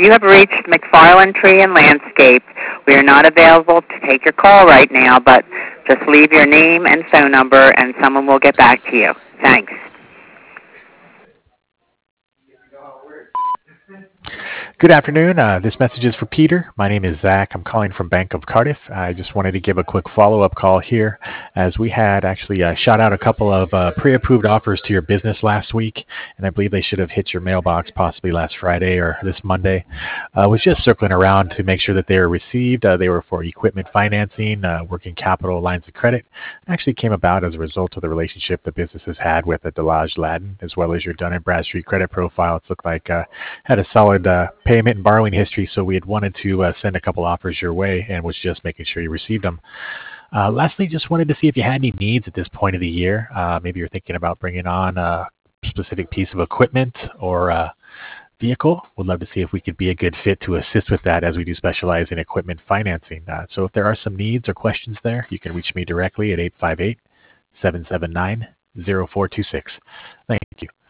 You have reached McFarland Tree and Landscape. We are not available to take your call right now, but just leave your name and phone number, and someone will get back to you. Thanks. Good afternoon. This message is for Peter. My name is Zach. I'm calling from Bank of Cardiff. I just wanted to give a quick follow-up call here as we had actually shot out a couple of pre-approved offers to your business last week, and I believe they should have hit your mailbox possibly last Friday or this Monday. I was just circling around to make sure that they were received. They were for equipment financing, working capital lines of credit. It actually came about as a result of the relationship the business has had with Delage Latin, as well as your Dun & Bradstreet credit profile. It looked like had a solid payment and borrowing history, so we had wanted to send a couple offers your way and was just making sure you received them. Lastly, just wanted to see if you had any needs at this point of the year. Maybe you're thinking about bringing on a specific piece of equipment or a vehicle. Would love to see if we could be a good fit to assist with that, as we do specialize in equipment financing. So if there are some needs or questions there, you can reach me directly at 858-779-0426. Thank you.